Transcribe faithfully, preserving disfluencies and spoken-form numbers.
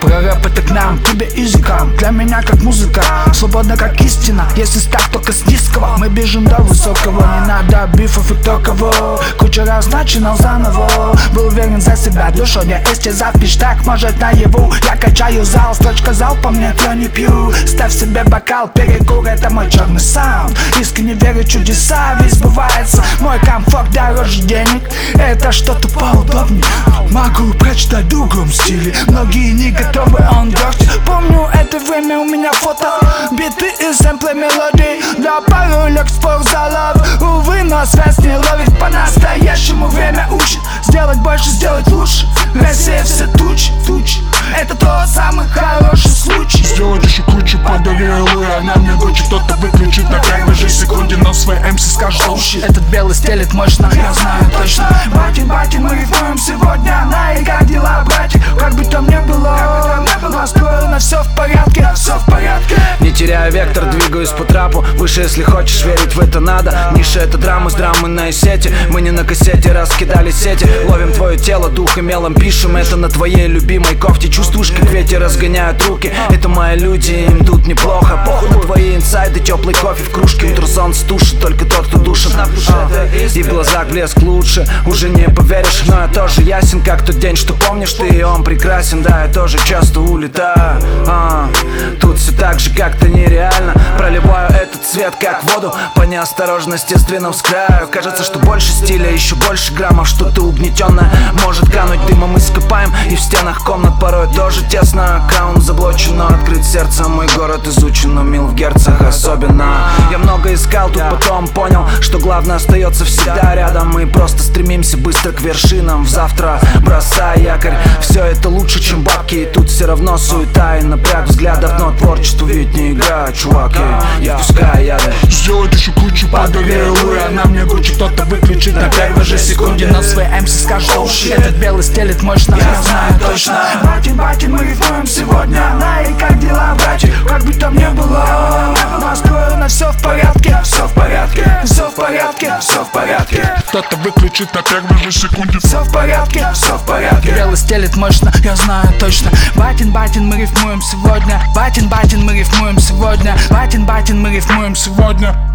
Про рэп это к нам, тебе языкам. Для меня как музыка, свободна как истина. Если стак, только с низкого. Мы бежим до высокого, не надо бифов и кто кого. Куча раз начинал заново. Был уверен за себя, душой не исчезать. Так может наяву. Я качаю зал, строчка залпом, нет, я не пью. Ставь себе бокал, перекур, это мой черный саунд. Искренне верю в чудеса, ведь сбывается. Мой комфорт дороже денег, это что-то поудобнее. Могу прочитать в другом стиле, многие не готовы, он дождь. Помню это время, у меня фото, биты и сэмплы мелодий. Для паролек спортзалов, увы, но связь не ловит. По-настоящему время учит сделать больше, сделать лучше. Россия все тучи, тучи, это тот самый хороший случай. Сделать еще круче подарил, и она мне гучит. Кто-то выключит на первой же секунде, но свои эм си скажет oh shit. Этот белый стелит мощно, я знаю точно. Батин, батин, мы рифмуем сегодня. На и как дела, братик? Как бы там ни было, настроено, все в порядке, все в порядке. Не теряя вектор, двигаюсь по трапу. Выше, если хочешь, верить в это надо. Ниша — это драма с драмой на сети. Мы не на кассете раскидали сети. Ловим твое тело, дух и мелом пишем. Это на твоей любимой кофте. Чувствуешь, как ветер разгоняют руки. Это мои люди, им тут неплохо. Похуй на твои инсайды, теплый кофе в кружке. Ультрасон стушит, только тот, кто душит. И в глазах блеск лучше, уже не поверишь. Но я тоже ясен, как тот день, что помнишь ты. И он прекрасен, да, я тоже часто улетаю. а, Тут все так же как-то нереально. Проливаю этот цвет как воду по неосторожности с двином с краю. Кажется, что больше стиля, еще больше граммов. Что-то угнетенное может кануть дымом. Ископаем, и в стенах комнат порой тоже тесно. Аккаунт заблочен, но открыт сердцем. Мой город изучен, но мил в герцах особенно. Я много искал, тут потом понял, что главное остается всегда рядом. Мы просто стремимся быстро к вершинам. В завтра бросай якорь. Все это лучше, чем бабки. И тут все равно суета и напряг взглядов. Но творчество ведь не игра, чувак. И я впускаю яды. Сделать еще круче подарил, и она мне гучит. Кто-то выключит на первой же секунде, на свои эм си скажет oh shit. Этот белый стелит мощно, я знаю точно. Батин, батин, мы рифмуем сегодня. На и как дела, братик? Как бы там ни было, настроено, все в порядке, все в порядке, все в порядке, все в порядке. Кто-то выключит на первой же секунде. Все в порядке, все в порядке. Белый стелит мощно, я знаю точно. Батин, батин, мы рифмуем сегодня. Батин, батин, мы рифмуем сегодня. Батин, батин, мы рифмуем сегодня.